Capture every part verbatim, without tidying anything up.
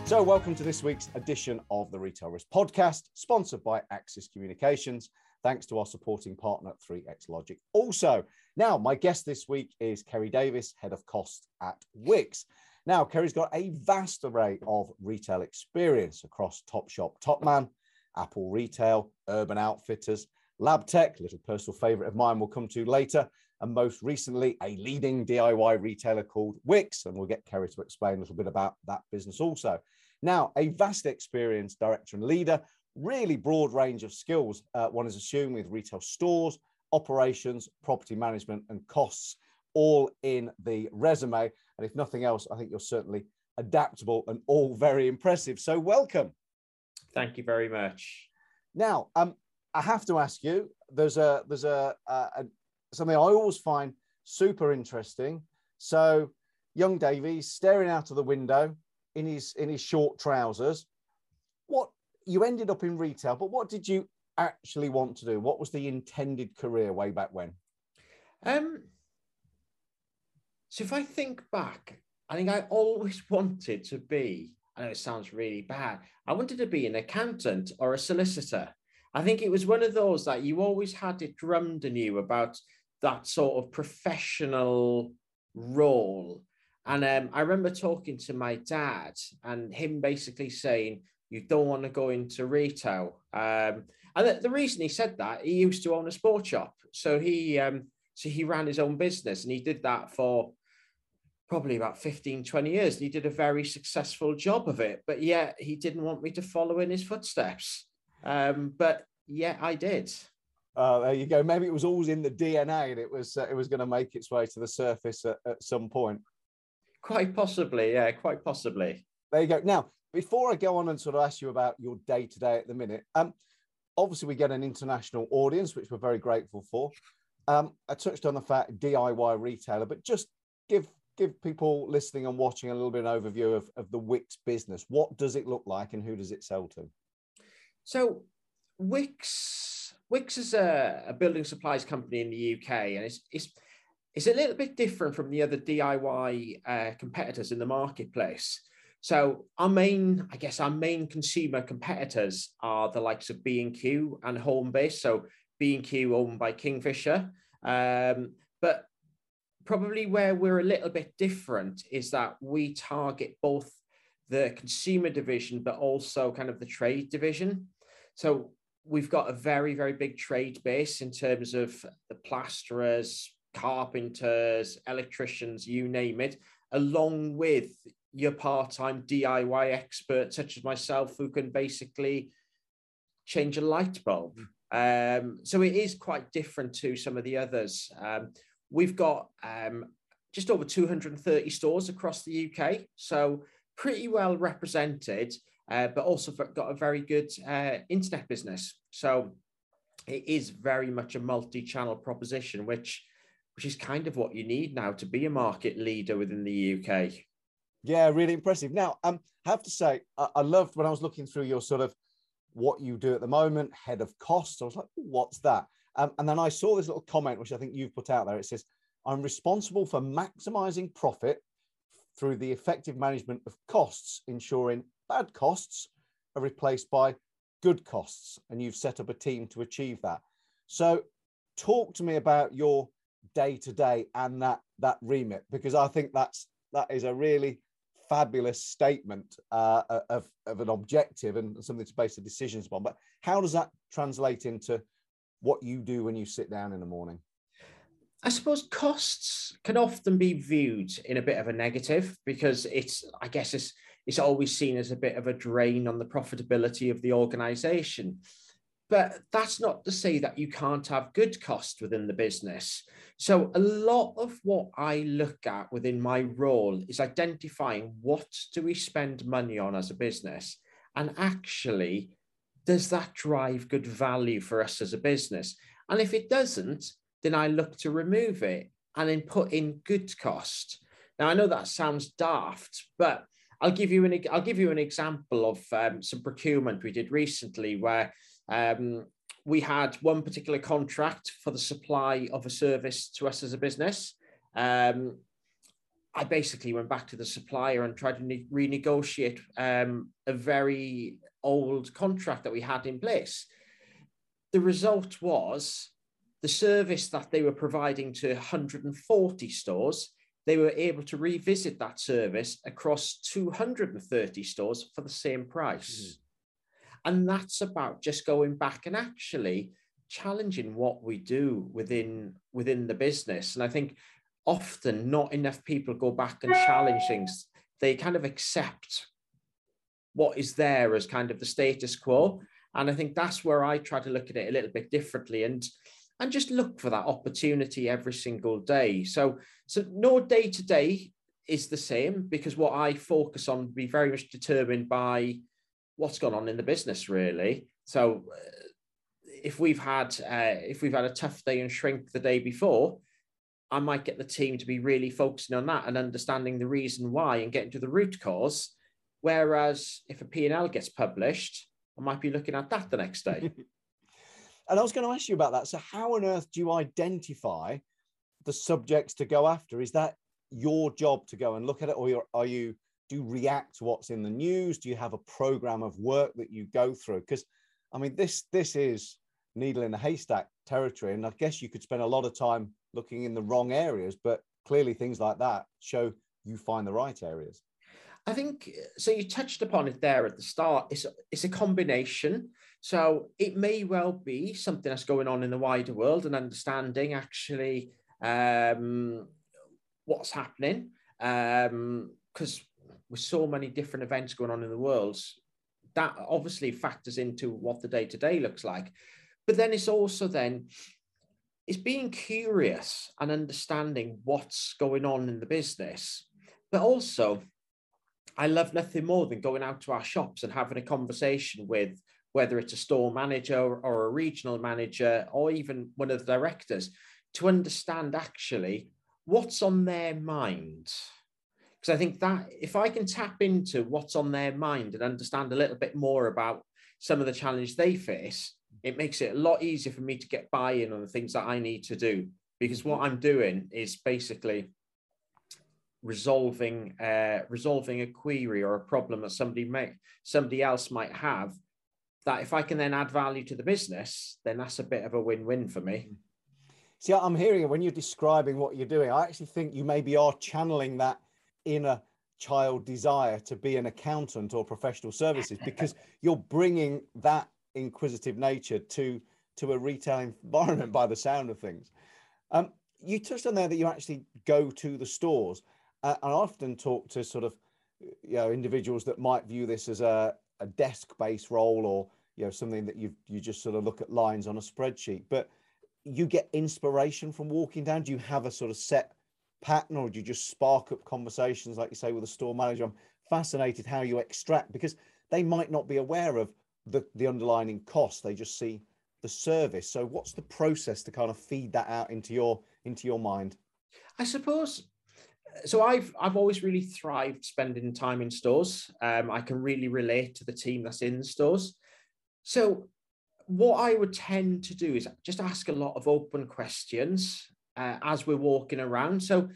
So welcome to this week's edition of the Retail Risk Podcast, sponsored by Axis Communications. Thanks to our supporting partner, three X Logic. Also, now my guest this week is Kerry Davis, Head of Cost at Wickes. Now, Kerry's got a vast array of retail experience across Topshop, Topman, Apple Retail, Urban Outfitters, Labtech, little personal favourite of mine we'll come to later, and most recently, a leading D I Y retailer called Wickes, and we'll get Kerry to explain a little bit about that business also. Now, a vast experience director and leader, really broad range of skills, uh, one is assumed with retail stores, operations, property management and costs, all in the resume. And if nothing else, I think you're certainly adaptable and all very impressive. So welcome. Thank you very much. Now, um, I have to ask you, there's a there's a, a, a something I always find super interesting. So young Davies staring out of the window in his in his short trousers. What you ended up in retail, but what did you actually want to do? What was the intended career way back when? Um, so if I think back, I think I always wanted to be, I know it sounds really bad, I wanted to be an accountant or a solicitor. I think it was one of those that you always had it drummed in you about that sort of professional role. And um, I remember talking to my dad and him basically saying, you don't want to go into retail. Um, and the, the reason he said that, he used to own a sports shop. So he um, so he ran his own business and he did that for probably about fifteen, twenty years. And he did a very successful job of it. But yet he didn't want me to follow in his footsteps. Um, but yeah, I did. Uh, there you go. Maybe it was always in the D N A and it was, uh, it was going to make its way to the surface at, at some point. Quite possibly, yeah, quite possibly. There you go. Now, before I go on and sort of ask you about your day-to-day at the minute, um, obviously we get an international audience, which we're very grateful for. Um, I touched on the fact D I Y retailer, but just give give people listening and watching a little bit of an overview of, of the Wickes business. What does it look like and who does it sell to? So Wickes, Wickes is a, a building supplies company in the U K, and it's it's It's a little bit different from the other D I Y uh, competitors in the marketplace. So our main, I guess, our main consumer competitors are the likes of B and Q and Homebase. So B and Q owned by Kingfisher. Um, but probably where we're a little bit different is that we target both the consumer division, but also kind of the trade division. So we've got a very, very big trade base in terms of the plasterers, carpenters, electricians, you name it, along with your part-time D I Y experts such as myself who can basically change a light bulb. Um, so it is quite different to some of the others. Um, we've got um, just over two hundred thirty stores across the U K, so pretty well represented, uh, but also got a very good uh, internet business. So it is very much a multi-channel proposition, which which is kind of what you need now to be a market leader within the U K. Yeah, really impressive. Now, um, I have to say, I, I loved when I was looking through your sort of what you do at the moment, head of costs. I was like, what's that? Um, and then I saw this little comment, which I think you've put out there. It says, I'm responsible for maximizing profit through the effective management of costs, ensuring bad costs are replaced by good costs. And you've set up a team to achieve that. So talk to me about your day-to-day and that that remit, because I think that's that is a really fabulous statement uh, of, of an objective and something to base the decisions upon. But how does that translate into what you do when you sit down in the morning? I suppose costs can often be viewed in a bit of a negative because it's, I guess it's, it's always seen as a bit of a drain on the profitability of the organization. But that's not to say that you can't have good cost within the business. So a lot of what I look at within my role is identifying what do we spend money on as a business, and actually, does that drive good value for us as a business? And if it doesn't, then I look to remove it and then put in good cost. Now, I know that sounds daft, but I'll give you an, I'll give you an example of um, some procurement we did recently where um, we had one particular contract for the supply of a service to us as a business. Um, I basically went back to the supplier and tried to ne- renegotiate um, a very old contract that we had in place. The result was the service that they were providing to one hundred forty stores, they were able to revisit that service across two hundred thirty stores for the same price. Mm. And that's about just going back and actually challenging what we do within, within the business. And I think often not enough people go back and challenge things. They kind of accept what is there as kind of the status quo. And I think that's where I try to look at it a little bit differently and, and just look for that opportunity every single day. So, so no day to day is the same, because what I focus on will be very much determined by what's gone on in the business, really. So uh, if we've had uh, if we've had a tough day and shrink the day before, I might get the team to be really focusing on that and understanding the reason why and getting to the root cause. Whereas if a P and L gets published, I might be looking at that the next day. And I was going to ask you about that. So how on earth do you identify the subjects to go after? Is that your job to go and look at it, or are you, do you react to what's in the news? Do you have a program of work that you go through? Because, I mean, this, this is needle in a haystack territory. And I guess you could spend a lot of time looking in the wrong areas, but clearly things like that show you find the right areas. I think, so you touched upon it there at the start. It's, it's a combination. So it may well be something that's going on in the wider world and understanding actually um, what's happening. Um, because with so many different events going on in the world, that obviously factors into what the day-to-day looks like. But then it's also then, it's being curious and understanding what's going on in the business. But also, I love nothing more than going out to our shops and having a conversation with, whether it's a store manager or a regional manager, or even one of the directors, to understand actually what's on their mind. Because I think that if I can tap into what's on their mind and understand a little bit more about some of the challenges they face, it makes it a lot easier for me to get buy-in on the things that I need to do. Because what I'm doing is basically resolving uh, resolving a query or a problem that somebody may, somebody else might have, that if I can then add value to the business, then that's a bit of a win-win for me. See, I'm hearing it when you're describing what you're doing. I actually think you maybe are channeling that inner child desire to be an accountant or professional services, because you're bringing that inquisitive nature to, to a retail environment by the sound of things. Um, you touched on there that you actually go to the stores. Uh, I often talk to sort of, you know, individuals that might view this as a, a desk-based role, or, you know, something that you you just sort of look at lines on a spreadsheet. But you get inspiration from walking down. Do you have a sort of set pattern, or do you just spark up conversations, like you say, with a store manager? I'm fascinated how you extract, because they might not be aware of the, the underlying cost. They just see the service. So what's the process to kind of feed that out into your into your mind? I suppose, so I've I've always really thrived spending time in stores. Um, I can really relate to the team that's in the stores. So what I would tend to do is just ask a lot of open questions uh, as we're walking around. So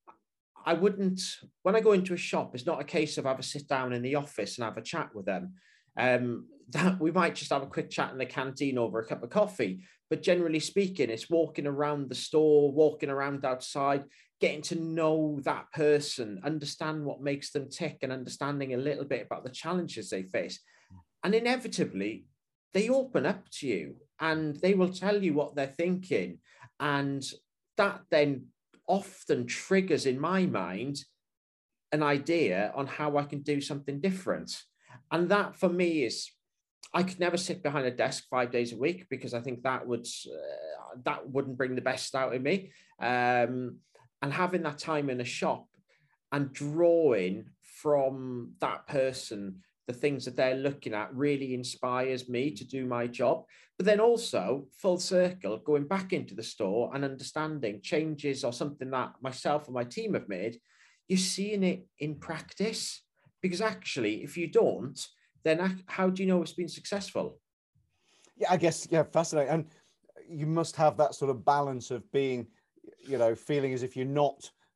I wouldn't, when I go into a shop, it's not a case of have a sit down in the office and have a chat with them. Um, that we might just have a quick chat in the canteen over a cup of coffee. But generally speaking, it's walking around the store, walking around outside, getting to know that person, understand what makes them tick, and understanding a little bit about the challenges they face. And inevitably, they open up to you and they will tell you what they're thinking. And that then often triggers in my mind an idea on how I can do something different. And that for me is, I could never sit behind a desk five days a week, because I think that would uh, that wouldn't bring the best out of me. Um, and having that time in a shop and drawing from that person the things that they're looking at really inspires me to do my job. But then also, full circle, going back into the store and understanding changes or something that myself and my team have made, you're seeing it in practice. Because actually, if you don't, then how do you know it's been successful? Yeah, I guess, yeah, fascinating. And you must have that sort of balance of being, you know, feeling as if you're not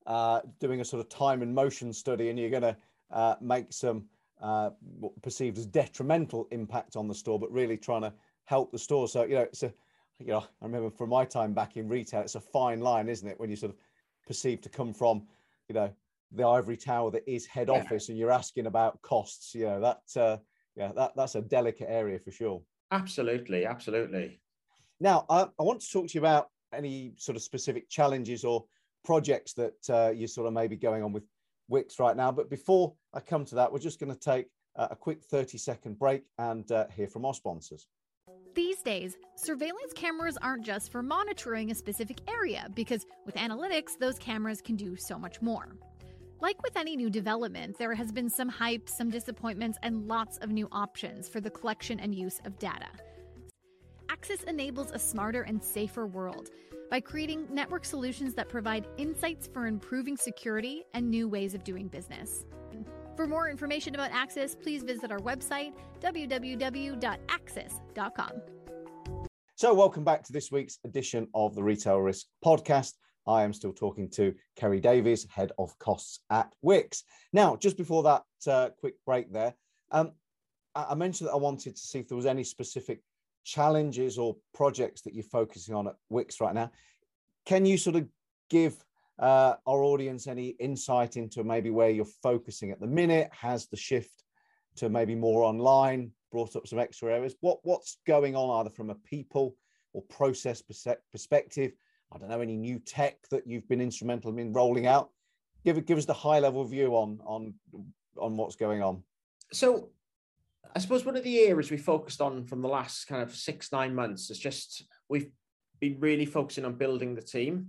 uh, doing a sort of time and motion study, and you're going to uh, make some uh, what perceived as detrimental impact on the store, but really trying to help the store. So, you know, it's a, you know, I remember from my time back in retail, it's a fine line, isn't it? When you sort of perceive to come from, you know, the ivory tower that is head office, and you're asking about costs, you know, that, uh, yeah, that, that's a delicate area for sure. Absolutely, absolutely. Now, I, I want to talk to you about any sort of specific challenges or projects that uh, you're sort of maybe going on with Wickes right now. But before I come to that, we're just going to take uh, a quick thirty second break and uh, hear from our sponsors. These days, surveillance cameras aren't just for monitoring a specific area, because with analytics, those cameras can do so much more. Like with any new development, there has been some hype, some disappointments, and lots of new options for the collection and use of data. Axis enables a smarter and safer world by creating network solutions that provide insights for improving security and new ways of doing business. For more information about Axis, please visit our website, w w w dot axis dot com. So welcome back to this week's edition of the Retail Risk Podcast. I am still talking to Kerry Davies, Head of Costs at Wickes. Now, just before that uh, quick break there, um, I mentioned that I wanted to see if there was any specific challenges or projects that you're focusing on at Wickes right now. Can you sort of give uh, our audience any insight into maybe where you're focusing at the minute? Has the shift to maybe more online brought up some extra areas? What, what's going on either from a people or process perspective? I don't know, any new tech that you've been instrumental in rolling out? Give, give us the high level view on, on, on what's going on. So I suppose one of the areas we focused on from the last kind of six, nine months is just, we've been really focusing on building the team.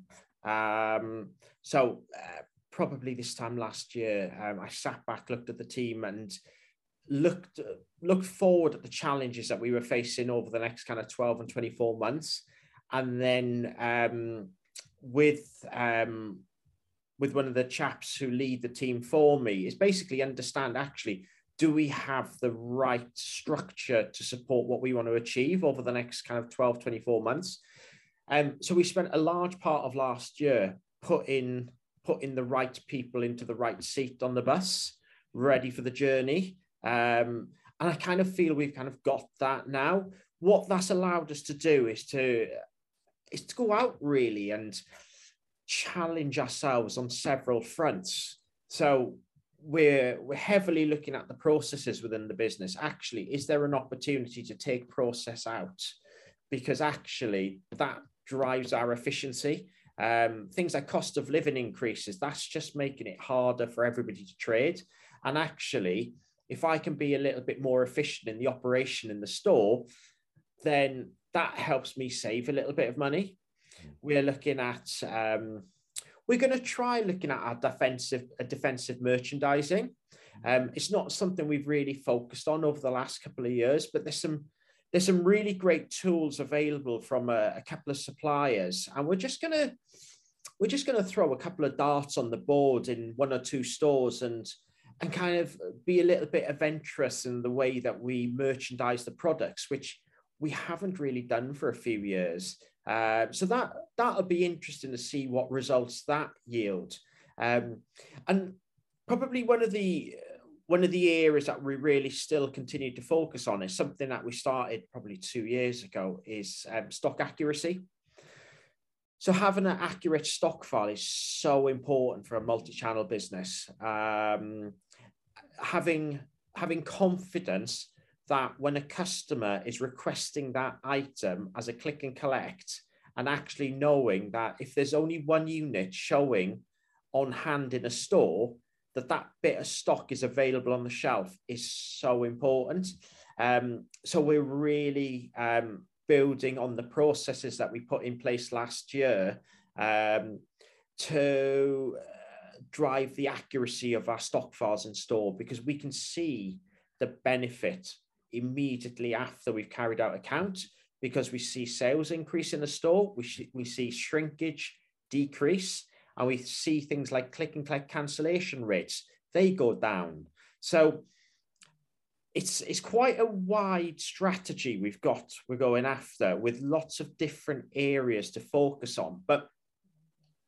Um, so uh, probably this time last year, um, I sat back, looked at the team and looked, looked forward at the challenges that we were facing over the next kind of twelve and twenty-four months. And then um, with, um, with one of the chaps who lead the team for me is basically understand actually, do we have the right structure to support what we want to achieve over the next kind of twelve, twenty-four months? Um, so we spent a large part of last year putting, putting the right people into the right seat on the bus, ready for the journey. Um, and I kind of feel we've kind of got that now. What that's allowed us to do is to, is to go out really and challenge ourselves on several fronts. So we're, we're heavily looking at the processes within the business. Actually, is there an opportunity to take process out? Because actually that drives our efficiency. Um, things like cost of living increases, that's just making it harder for everybody to trade. And actually, if I can be a little bit more efficient in the operation in the store, then that helps me save a little bit of money. We're looking at, um, we're going to try looking at our defensive, uh, defensive merchandising. Um, it's not something we've really focused on over the last couple of years, but there's some there's some really great tools available from a, a couple of suppliers, and we're just going to we're just going to throw a couple of darts on the board in one or two stores and and kind of be a little bit adventurous in the way that we merchandise the products, which we haven't really done for a few years. Uh, so that, that'll be interesting to see what results that yield. Um, and probably one of the, one of the areas that we really still continue to focus on is something that we started probably two years ago is um, stock accuracy. So having an accurate stock file is so important for a multi-channel business. Um, having, having confidence that when a customer is requesting that item as a click and collect, and actually knowing that if there's only one unit showing on hand in a store, that that bit of stock is available on the shelf is so important. Um, so we're really um, building on the processes that we put in place last year um, to uh, drive the accuracy of our stock files in store, because we can see the benefit immediately after we've carried out a count, because we see sales increase in the store, we, sh- we see shrinkage decrease, and we see things like click and collect cancellation rates, they go down. So it's, it's quite a wide strategy we've got, we're going after, with lots of different areas to focus on. But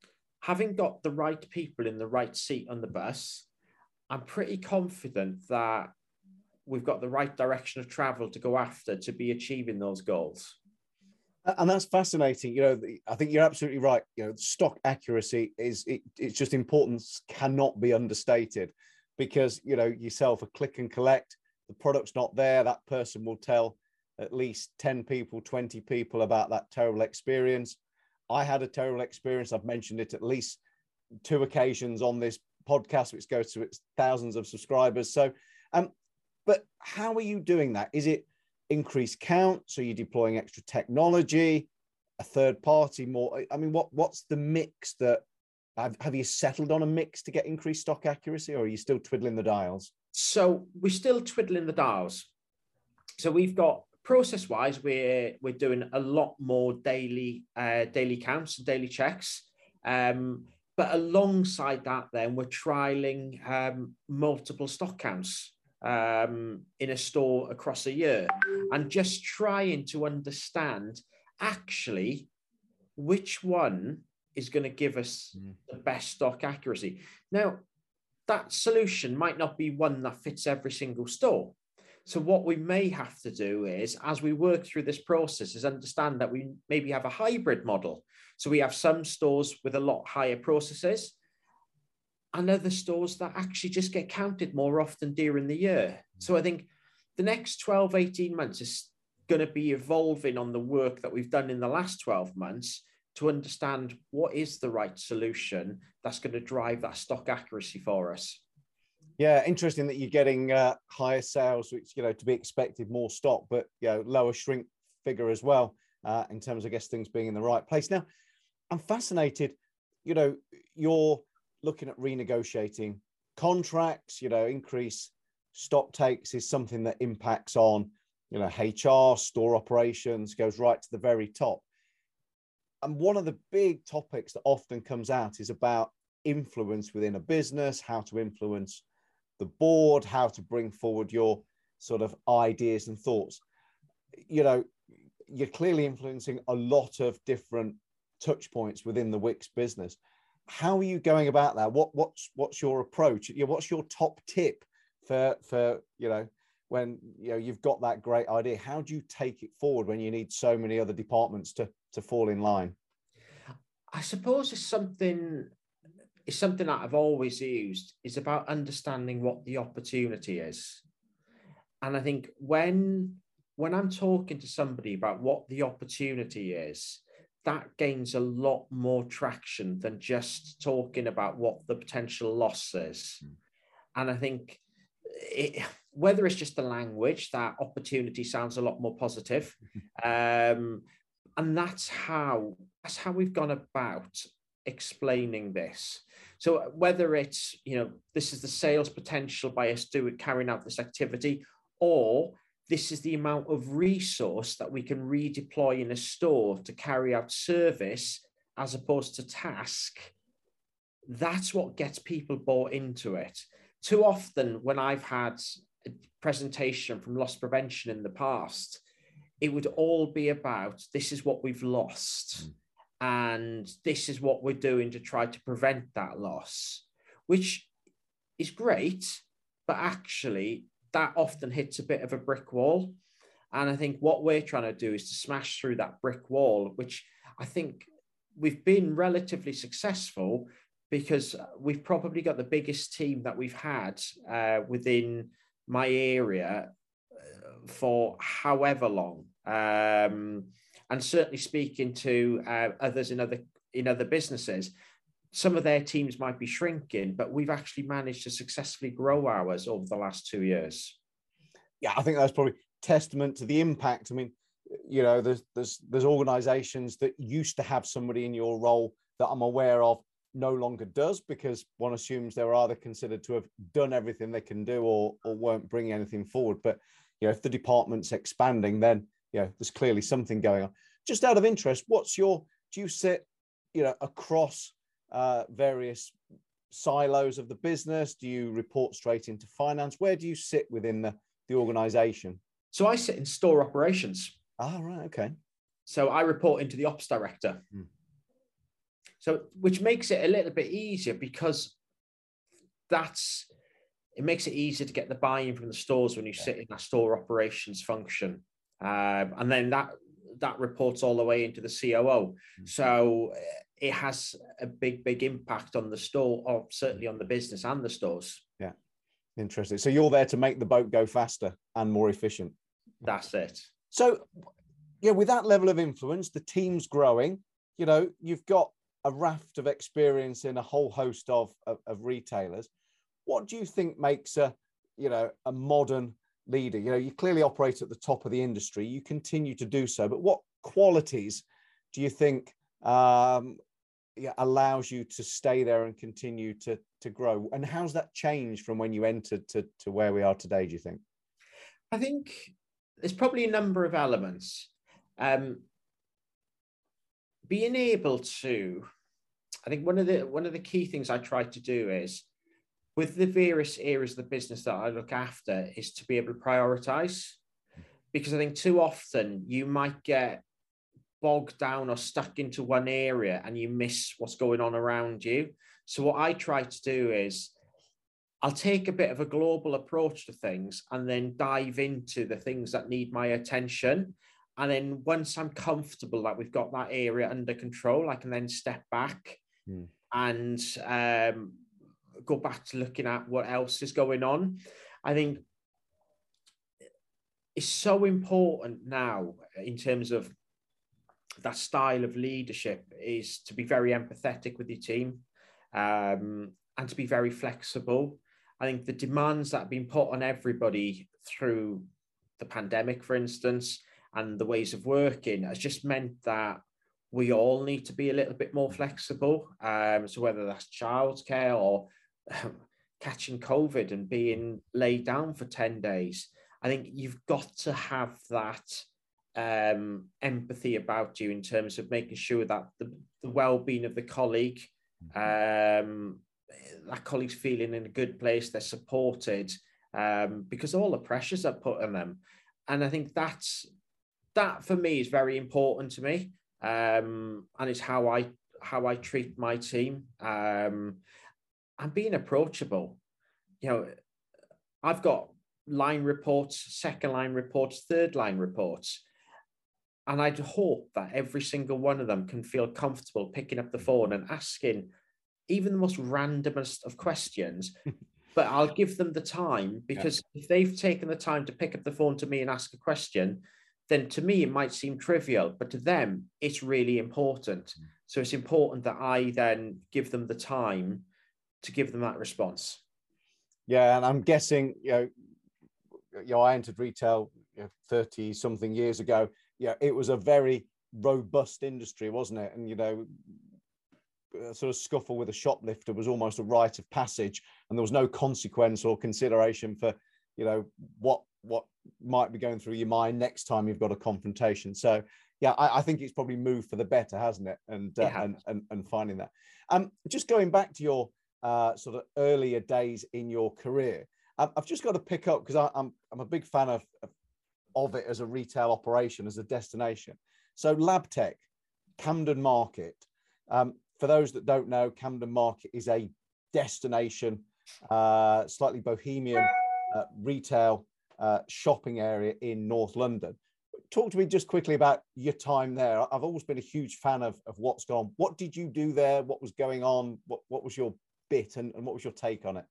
having got the right people in the right seat on the bus, I'm pretty confident that we've got the right direction of travel to go after to be achieving those goals. And that's fascinating. You know, I think you're absolutely right. You know, stock accuracy is, it, it's just importance cannot be understated, because, you know, yourself, a click and collect, the product's not there. That person will tell at least ten people, twenty people about that terrible experience. I had a terrible experience. I've mentioned it at least two occasions on this podcast, which goes to its thousands of subscribers. So, um, but how are you doing that? Is it increased count? So you're deploying extra technology, a third party more? I mean, what what's the mix that, have, have you settled on a mix to get increased stock accuracy, or are you still twiddling the dials? So we're still twiddling the dials. So we've got, process wise, we're, we're doing a lot more daily, uh, daily counts and daily checks. Um, but alongside that, then we're trialing um, multiple stock counts um, in a store across a year, and just trying to understand actually which one is going to give us mm. the best stock accuracy. Now, that solution might not be one that fits every single store. So what we may have to do is, as we work through this process, is understand that we maybe have a hybrid model. So we have some stores with a lot higher processes and other stores that actually just get counted more often during the year. So I think the next twelve, eighteen months is going to be evolving on the work that we've done in the last twelve months to understand what is the right solution that's going to drive that stock accuracy for us. Yeah, interesting that you're getting uh, higher sales, which, you know, to be expected, more stock, but, you know, lower shrink figure as well, uh, in terms of, I guess, things being in the right place. Now, I'm fascinated, you know, you're looking at renegotiating contracts, you know, increase stock takes is something that impacts on, you know, H R, store operations, goes right to the very top. And one of the big topics that often comes out is about influence within a business, how to influence the board, how to bring forward your sort of ideas and thoughts. You know, you're clearly influencing a lot of different touch points within the Wickes business. How are you going about that? What what's what's your approach? You know, what's your top tip for for you know, when you know you've got that great idea? How do you take it forward when you need so many other departments to to fall in line? I suppose it's something it's something that I've always used, is about understanding what the opportunity is. And I think when when I'm talking to somebody about what the opportunity is, that gains a lot more traction than just talking about what the potential loss is. Mm. And I think it, whether it's just the language, that opportunity sounds a lot more positive. um, and that's how, that's how we've gone about explaining this. So whether it's, you know, this is the sales potential by us doing, carrying out this activity, or this is the amount of resource that we can redeploy in a store to carry out service as opposed to task, that's what gets people bought into it. Too often when I've had a presentation from loss prevention in the past, it would all be about, this is what we've lost. Mm. And this is what we're doing to try to prevent that loss, which is great, but actually that often hits a bit of a brick wall. And I think what we're trying to do is to smash through that brick wall, which I think we've been relatively successful, because we've probably got the biggest team that we've had uh, within my area for however long. Um, and certainly speaking to uh, others in other in other businesses, some of their teams might be shrinking, but we've actually managed to successfully grow ours over the last two years. Yeah, I think that's probably testament to the impact. I mean, you know, there's there's there's organizations that used to have somebody in your role that I'm aware of no longer does, because one assumes they're either considered to have done everything they can do or or won't bring anything forward. But, you know, if the department's expanding, then, you know, there's clearly something going on. Just out of interest, what's your, do you sit, you know, across uh, various silos of the business? Do you report straight into finance? Where do you sit within the, the organization? So I sit in store operations. Ah, right. Okay. So I report into the ops director. Hmm. So, which makes it a little bit easier because that's, it makes it easier to get the buy-in from the stores when you sit in that store operations function. Um, and then that, that reports all the way into the C O O. So it has a big, big impact on the store, or certainly on the business and the stores. Yeah. Interesting. So you're there to make the boat go faster and more efficient. That's it. So, yeah, with that level of influence, the team's growing. You know, you've got a raft of experience in a whole host of, of, of retailers. What do you think makes a, you know, a modern leader? You know, you clearly operate at the top of the industry. You continue to do so. But what qualities do you think um, yeah, allows you to stay there and continue to, to grow? And how's that changed from when you entered to, to where we are today, do you think? I think there's probably a number of elements. Um, being able to, I think one of the one of the key things I try to do is, with the various areas of the business that I look after, is to be able to prioritize. Because I think too often you might get bogged down or stuck into one area and you miss what's going on around you. So what I try to do is, I'll take a bit of a global approach to things and then dive into the things that need my attention. And then once I'm comfortable that we've got that area under control, I can then step back mm. and um, go back to looking at what else is going on. I think it's so important now in terms of that style of leadership is to be very empathetic with your team um, and to be very flexible. I think the demands that have been put on everybody through the pandemic, for instance, and the ways of working has just meant that we all need to be a little bit more flexible. Um, so whether that's childcare or um, catching COVID and being laid down for ten days, I think you've got to have that um, empathy about you in terms of making sure that the, the well-being of the colleague, um, that colleague's feeling in a good place, they're supported, um, because all the pressures are put on them. And I think that's, that for me is very important to me. Um, and it's how I, how I treat my team. Um, and being approachable. You know, I've got line reports, second line reports, third line reports. And I'd hope that every single one of them can feel comfortable picking up the phone and asking even the most randomest of questions, but I'll give them the time, because yeah. if they've taken the time to pick up the phone to me and ask a question, then to me, it might seem trivial, but to them, it's really important. Mm. So it's important that I then give them the time to give them that response. Yeah. And I'm guessing, you know, you know I entered retail you know, thirty something years ago. Yeah, it was a very robust industry, wasn't it? And, you know, a sort of scuffle with a shoplifter was almost a rite of passage, and there was no consequence or consideration for, you know, what what might be going through your mind next time you've got a confrontation. So yeah, I, I think it's probably moved for the better, hasn't it? And uh, yeah. and, and and finding that. Um, just going back to your uh, sort of earlier days in your career, um, I've just got to pick up, because I'm I'm a big fan of, of of it as a retail operation, as a destination. So Labtech, Camden Market. Um, for those that don't know, Camden Market is a destination, uh, slightly bohemian uh, retail uh, shopping area in North London. Talk to me just quickly about your time there. I've always been a huge fan of, of what's gone. What did you do there? What was going on? What, what was your bit, and, and what was your take on it?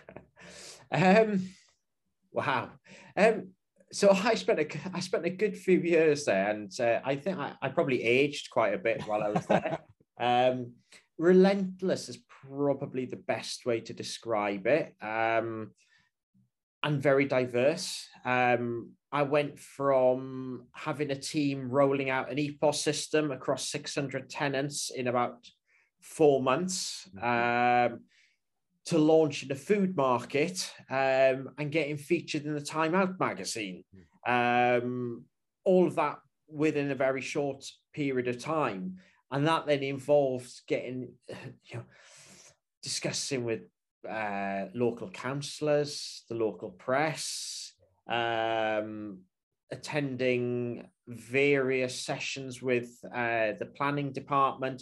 Um, wow. Um, so I spent a I spent a good few years there, and uh, I think I, I probably aged quite a bit while I was there. um, relentless is probably the best way to describe it, um, and very diverse. Um, I went from having a team rolling out an E P O S system across six hundred tenants in about four months. Um, to launching a food market um, and getting featured in the Time Out magazine. Um, all of that within a very short period of time. And that then involves getting, you know, discussing with uh, local councillors, the local press, um, attending various sessions with uh, the planning department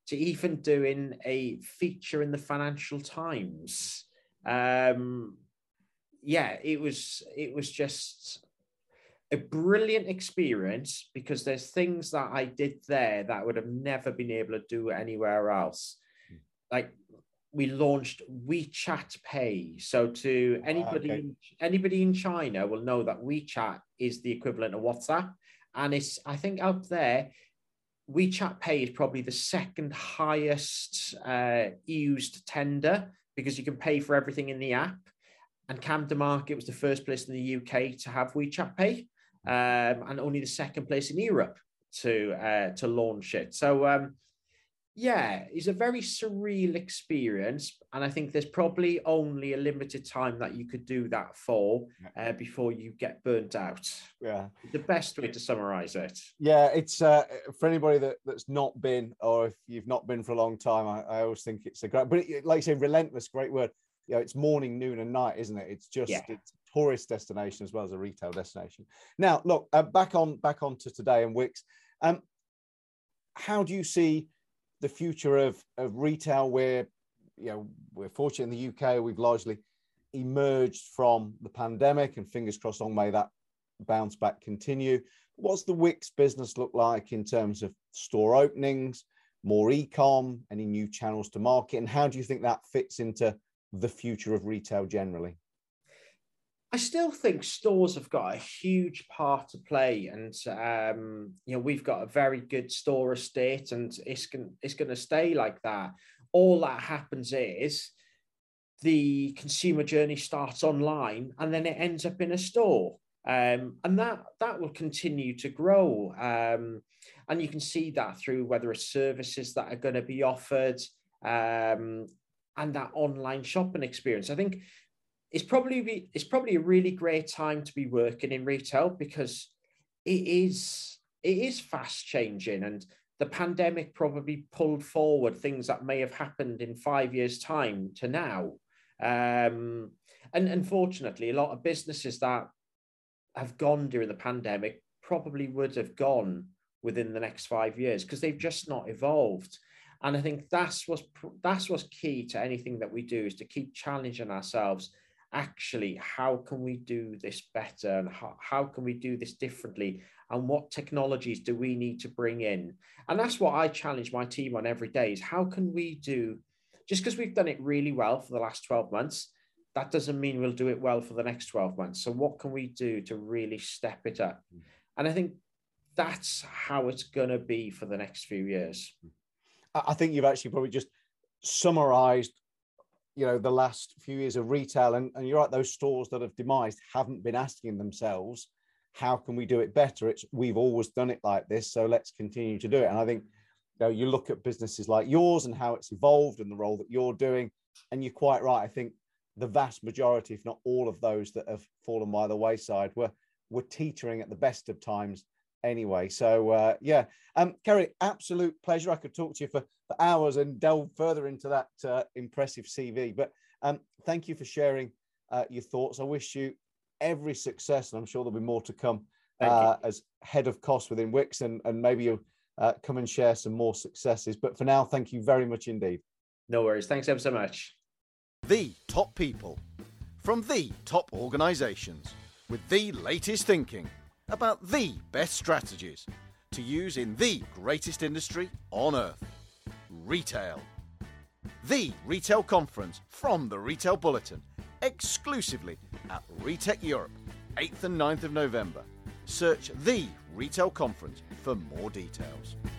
to even doing a feature in the Financial Times. Um, yeah, it was it was just a brilliant experience, because there's things that I did there that I would have never been able to do anywhere else. Like, we launched WeChat Pay. So to anybody, okay. anybody in China will know that WeChat is the equivalent of WhatsApp. And it's, I think out there, WeChat Pay is probably the second highest uh, used tender, because you can pay for everything in the app. And Camden Market was the first place in the U K to have WeChat Pay, um, and only the second place in Europe to uh, to launch it. So um, yeah, it's a very surreal experience, and I think there's probably only a limited time that you could do that for uh, before you get burnt out. Yeah, the best way to summarize it. Yeah, it's uh, for anybody that, that's not been, or if you've not been for a long time, I, I always think it's a great, but it, like you say, relentless, great word. You know, it's morning, noon, and night, isn't it? It's just yeah. it's a tourist destination as well as a retail destination. Now, look, uh, back on back on to today and Wickes. Um, how do you see the future of of retail? Where, you know, we're fortunate in the U K, we've largely emerged from the pandemic, and fingers crossed, long may that bounce back continue. What's the Wickes business look like in terms of store openings, more e-com, any new channels to market, and how do you think that fits into the future of retail generally? I still think stores have got a huge part to play, and um, you know, we've got a very good store estate, and it's going it's going to stay like that. All that happens is the consumer journey starts online, and then it ends up in a store, um, and that that will continue to grow. Um, and you can see that through whether it's services that are going to be offered. Um, and that online shopping experience. I think it's probably it's probably a really great time to be working in retail, because it is it is fast changing, and the pandemic probably pulled forward things that may have happened in five years' time to now. Um, and unfortunately, a lot of businesses that have gone during the pandemic probably would have gone within the next five years because they've just not evolved. And I think that's what's that's what's key to anything that we do, is to keep challenging ourselves. Actually, how can we do this better, and how, how can we do this differently, and what technologies do we need to bring in? And that's what I challenge my team on every day, is how can we do, just because we've done it really well for the last twelve months, that doesn't mean we'll do it well for the next twelve months. So what can we do to really step it up? And I think that's how it's going to be for the next few years. I think you've actually probably just summarized, you know, the last few years of retail, and, and you're right, those stores that have demised haven't been asking themselves, how can we do it better? It's, we've always done it like this, so let's continue to do it. And I think, you know, you look at businesses like yours and how it's evolved and the role that you're doing, and you're quite right. I think the vast majority, if not all of those that have fallen by the wayside, were, were teetering at the best of times anyway. So uh, yeah, um, Kerry, absolute pleasure. I could talk to you for, for hours and delve further into that uh, impressive C V, but um, thank you for sharing uh, your thoughts. I wish you every success, and I'm sure there'll be more to come uh, as head of cost within Wickes, and, and maybe you'll uh, come and share some more successes. But for now, thank you very much indeed. No worries. Thanks ever so much. The top people from the top organisations with the latest thinking about the best strategies to use in the greatest industry on earth, retail. The Retail Conference from the Retail Bulletin, exclusively at Retech Europe, eighth and ninth of November. Search The Retail Conference for more details.